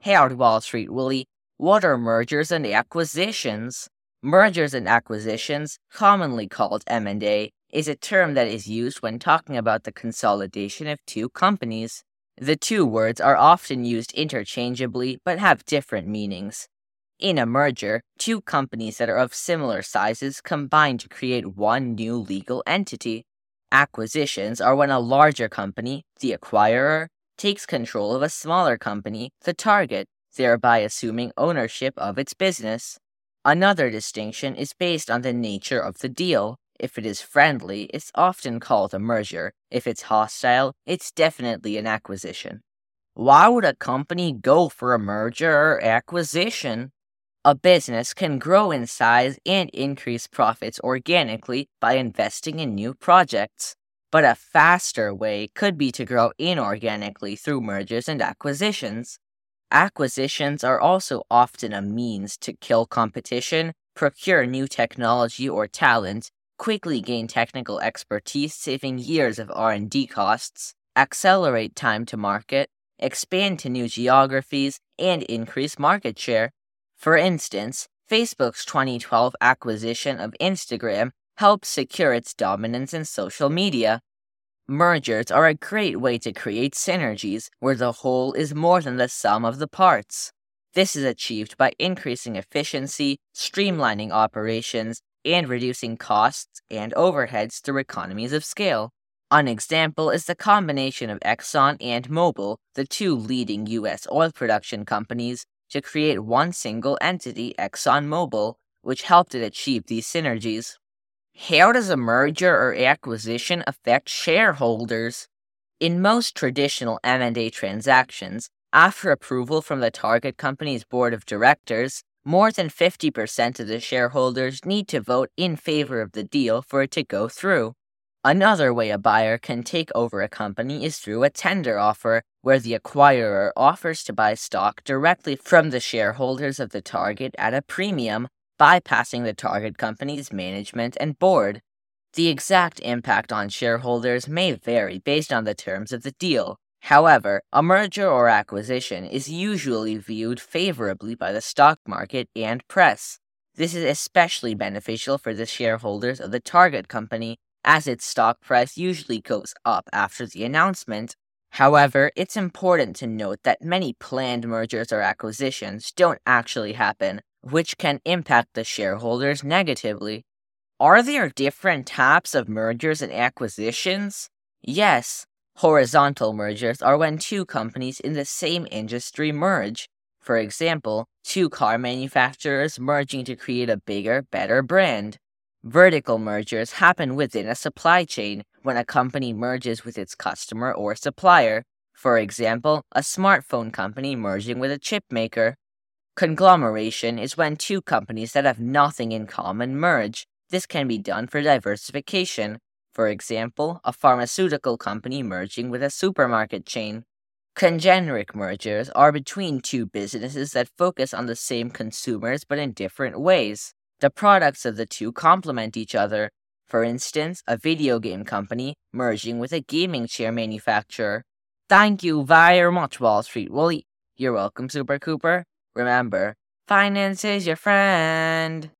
Howard Wall Street Willie, what are mergers and acquisitions? Mergers and acquisitions, commonly called M&A, is a term that is used when talking about the consolidation of two companies. The two words are often used interchangeably but have different meanings. In a merger, two companies that are of similar sizes combine to create one new legal entity. Acquisitions are when a larger company, the acquirer, takes control of a smaller company, the target, thereby assuming ownership of its business. Another distinction is based on the nature of the deal. If it is friendly, it's often called a merger. If it's hostile, it's definitely an acquisition. Why would a company go for a merger or acquisition? A business can grow in size and increase profits organically by investing in new projects. But a faster way could be to grow inorganically through mergers and acquisitions. Acquisitions are also often a means to kill competition, procure new technology or talent, quickly gain technical expertise saving years of R&D costs, accelerate time to market, expand to new geographies, and increase market share. For instance, Facebook's 2012 acquisition of Instagram helped secure its dominance in social media. Mergers are a great way to create synergies where the whole is more than the sum of the parts. This is achieved by increasing efficiency, streamlining operations, and reducing costs and overheads through economies of scale. An example is the combination of Exxon and Mobil, the two leading U.S. oil production companies, to create one single entity, ExxonMobil, which helped it achieve these synergies. How does a merger or acquisition affect shareholders? In most traditional M&A transactions, after approval from the target company's board of directors, more than 50% of the shareholders need to vote in favor of the deal for it to go through. Another way a buyer can take over a company is through a tender offer, where the acquirer offers to buy stock directly from the shareholders of the target at a premium, bypassing the target company's management and board. The exact impact on shareholders may vary based on the terms of the deal. However, a merger or acquisition is usually viewed favorably by the stock market and press. This is especially beneficial for the shareholders of the target company, as its stock price usually goes up after the announcement. However, it's important to note that many planned mergers or acquisitions don't actually happen, which can impact the shareholders negatively. Are there different types of mergers and acquisitions? Yes. Horizontal mergers are when two companies in the same industry merge. For example, two car manufacturers merging to create a bigger, better brand. Vertical mergers happen within a supply chain when a company merges with its customer or supplier. For example, a smartphone company merging with a chip maker. Conglomeration is when two companies that have nothing in common merge. This can be done for diversification. For example, a pharmaceutical company merging with a supermarket chain. Congeneric mergers are between two businesses that focus on the same consumers but in different ways. The products of the two complement each other. For instance, a video game company merging with a gaming chair manufacturer. Thank you very much, Wall Street Willie. You're welcome, Super Cooper. Remember, finance is your friend.